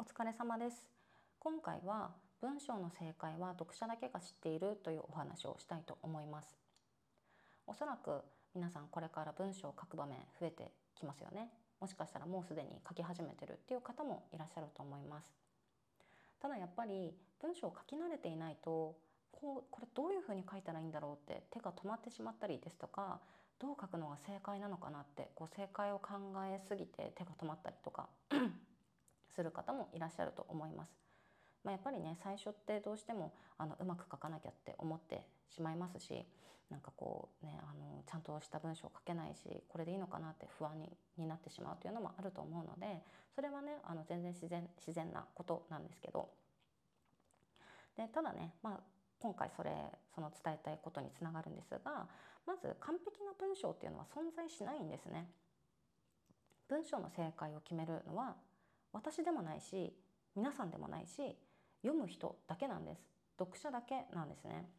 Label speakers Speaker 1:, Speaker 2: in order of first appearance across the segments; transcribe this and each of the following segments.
Speaker 1: 疲れ様です。今回は文章の正解は読者だけが知っているというお話をしたいと思います。おそらく皆さんこれから文章を書く場面増えてきますよね。もしかしたらもうすでに書き始めてるっていう方もいらっしゃると思います。ただやっぱり文章を書き慣れていないとこれどういうふうに書いたらいいんだろうって手が止まってしまったりですとか、どう書くのが正解なのかなって正解を考えすぎて手が止まったりとかする方もいらっしゃると思います。やっぱりね、最初ってどうしてもうまく書かなきゃって思ってしまいますし、ちゃんとした文章を書けないし、これでいいのかなって不安になってしまうというのもあると思うので、それはね全然自然なことなんですけど、ただね、今回その伝えたいことにつながるんですが、まず完璧な文章っていうのは存在しないんですね。文章の正解を決めるのは私でもないし、皆さんでもないし、読む人だけなんです。読者だけなんですね。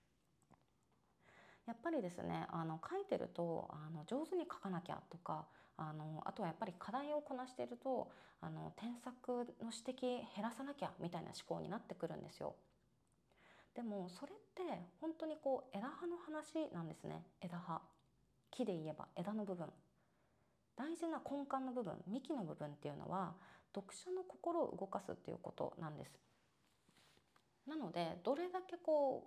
Speaker 1: やっぱりですね、書いてると上手に書かなきゃとか、あとはやっぱり課題をこなしていると添削の指摘減らさなきゃみたいな思考になってくるんですよ。でもそれって本当に枝葉の話なんですね。枝葉、木で言えば枝の部分、大事な根幹の部分、幹の部分っていうのは読者の心を動かすっていうことなんです。なのでどれだけ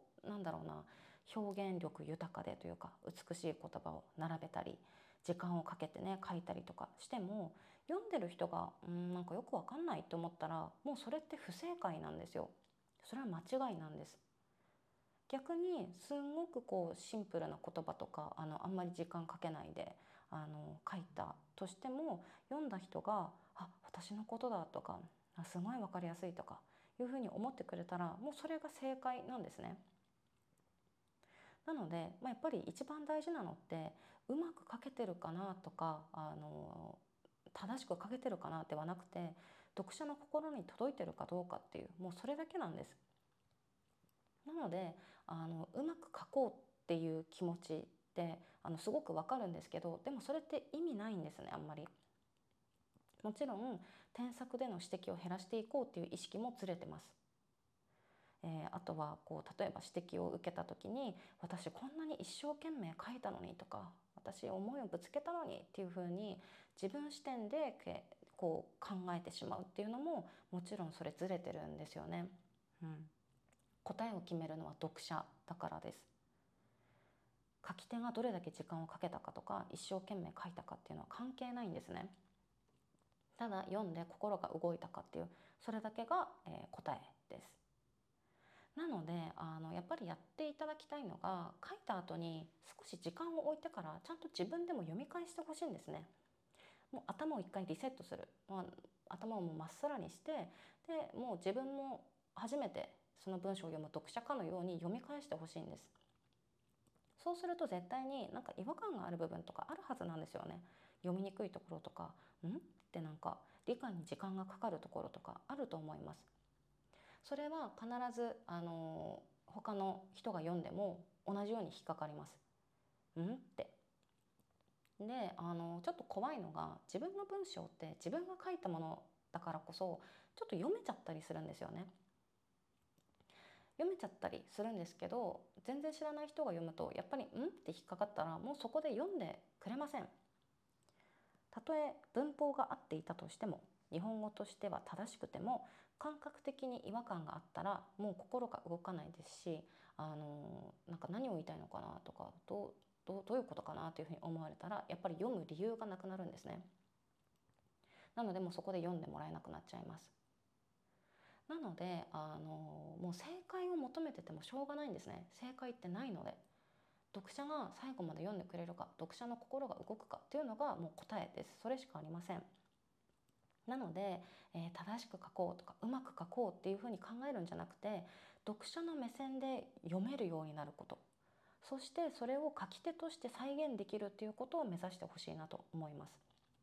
Speaker 1: 表現力豊かでというか美しい言葉を並べたり時間をかけてね書いたりとかしても、読んでる人がなんかよくわかんないと思ったら、もうそれって不正解なんですよ。それは間違いなんです。逆にすんごくシンプルな言葉とかあんまり時間かけないで書いたとしても、読んだ人が私のことだとかすごい分かりやすいとかいうふうに思ってくれたら、もうそれが正解なんですね。なので、やっぱり一番大事なのってうまく書けてるかなとか正しく書けてるかなではなくて、読者の心に届いてるかどうかっていう、もうそれだけなんです。なのでうまく書こうっていう気持ちってすごくわかるんですけど、でもそれって意味ないんですね、あんまり。もちろん添削での指摘を減らしていこうっていう意識もずれてます。あとは例えば指摘を受けた時に、私こんなに一生懸命書いたのにとか、私思いをぶつけたのにっていうふうに自分視点で考えてしまうっていうのも、もちろんそれずれてるんですよね。答えを決めるのは読者だからです。書き手がどれだけ時間をかけたかとか一生懸命書いたかっていうのは関係ないんですね。ただ読んで心が動いたかっていう、それだけが、答えです。なのでやっぱりやっていただきたいのが、書いた後に少し時間を置いてからちゃんと自分でも読み返してほしいんですね。もう頭を一回リセットする、頭をもうまっさらにして、でもう自分も初めてその文章を読む読者かのように読み返してほしいんです。そうすると絶対に違和感がある部分とかあるはずなんですよね。読みにくいところとかって理解に時間がかかるところとかあると思います。それは必ず他の人が読んでも同じように引っかかります。って。でちょっと怖いのが、自分の文章って自分が書いたものだからこそちょっと読めちゃったりするんですよね。読めちゃったりするんですけど、全然知らない人が読むとやっぱりって引っかかったら、もうそこで読んでくれません。たとえ文法が合っていたとしても、日本語としては正しくても感覚的に違和感があったらもう心が動かないですし、何を言いたいのかなとか、どういうことかなというふうに思われたら、やっぱり読む理由がなくなるんですね。なのでもうそこで読んでもらえなくなっちゃいます。なのでもう正解を求めててもしょうがないんですね。正解ってないので、読者が最後まで読んでくれるか、読者の心が動くかっていうのがもう答えです。それしかありません。なので、正しく書こうとかうまく書こうっていうふうに考えるんじゃなくて、読者の目線で読めるようになること、そしてそれを書き手として再現できるっていうことを目指してほしいなと思います。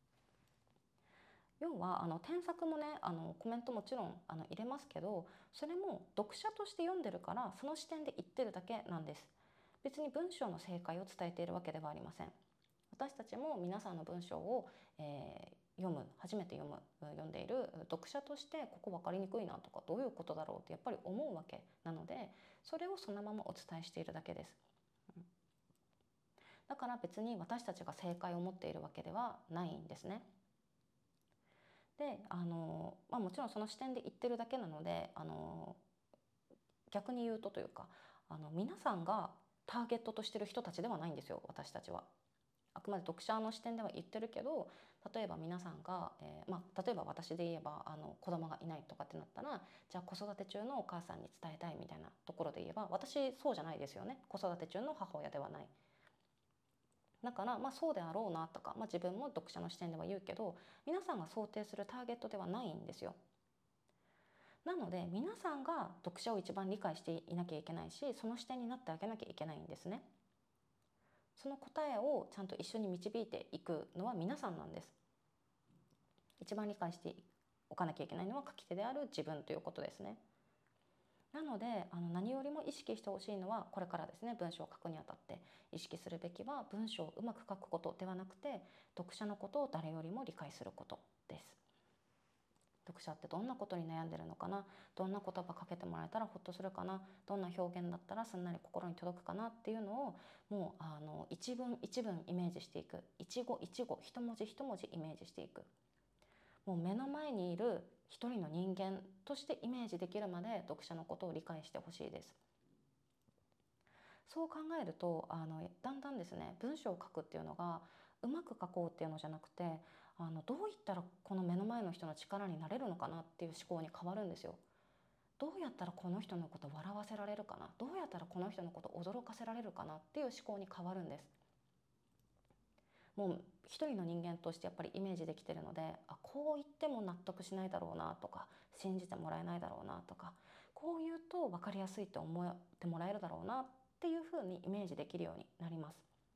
Speaker 1: 要は添削もねコメントもちろん入れますけど、それも読者として読んでるからその視点で言ってるだけなんです。別に文章の正解を伝えているわけではありません。私たちも皆さんの文章を、 初めて読んでいる読者としてここ分かりにくいなとかどういうことだろうってやっぱり思うわけなので、それをそのままお伝えしているだけです。だから別に私たちが正解を持っているわけではないんですね。でもちろんその視点で言ってるだけなので逆に言うとというか皆さんがターゲットとしてる人たちではないんですよ、私たちは。あくまで読者の視点では言ってるけど、例えば皆さんが、例えば私で言えば子供がいないとかってなったら、じゃあ子育て中のお母さんに伝えたいみたいなところで言えば、私そうじゃないですよね。子育て中の母親ではない。だからそうであろうなとか、自分も読者の視点では言うけど、皆さんが想定するターゲットではないんですよ。なので皆さんが読者を一番理解していなきゃいけないし、その視点になってあげなきゃいけないんですね。その答えをちゃんと一緒に導いていくのは皆さんなんです。一番理解しておかなきゃいけないのは書き手である自分ということですね。なので何よりも意識してほしいのは、これからですね、文章を書くにあたって意識するべきは、文章をうまく書くことではなくて、読者のことを誰よりも理解することです。読者ってどんなことに悩んでるのかな、どんな言葉かけてもらえたらほっとするかな、どんな表現だったらすんなり心に届くかなっていうのを、もう一文一文イメージしていく、一語一語一文字一文字イメージしていく。もう目の前にいる一人の人間としてイメージできるまで読者のことを理解してほしいです。そう考えるとだんだんですね、文章を書くっていうのがうまく書こうっていうのじゃなくて、どういったらこの目の前の人の力になれるのかなっていう思考に変わるんですよ。どうやったらこの人のこと笑わせられるかな、どうやったらこの人のこと驚かせられるかなっていう思考に変わるんです。もう一人の人間としてやっぱりイメージできてるので、こう言っても納得しないだろうなとか、信じてもらえないだろうなとか、こう言うと分かりやすいと思ってもらえるだろうなっていうふうにイメージできるようになります。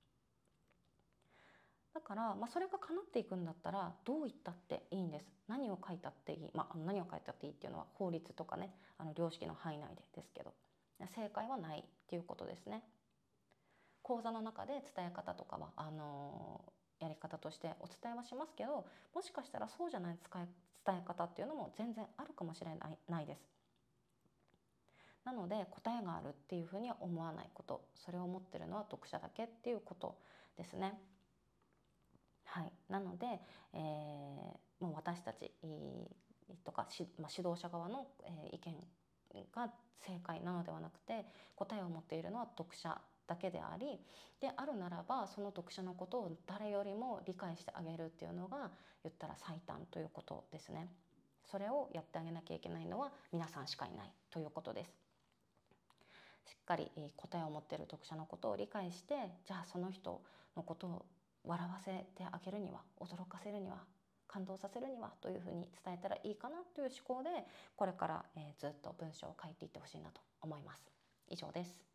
Speaker 1: だから、それが叶っていくんだったらどう言ったっていいんです。何を書いたっていい、何を書いたっていいっていうのは法律とかね、良識の範囲内でですけど、正解はないっていうことですね。講座の中で伝え方とかはやり方としてお伝えはしますけど、もしかしたらそうじゃない伝え方っていうのも全然あるかもしれないです。なので答えがあるっていうふうには思わないこと、それを持ってるのは読者だけっていうことですね。はい、なので、もう私たちとか指導者側の意見が正解なのではなくて、答えを持っているのは読者だけであり、であるならばその読者のことを誰よりも理解してあげるっていうのが言ったら最短ということですね。それをやってあげなきゃいけないのは皆さんしかいないということです。しっかり答えを持っている読者のことを理解して、じゃあその人のことを笑わせてあげるには、驚かせるには、感動させるにはというふうに伝えたらいいかなという思考で、これからずっと文章を書いていってほしいなと思います。以上です。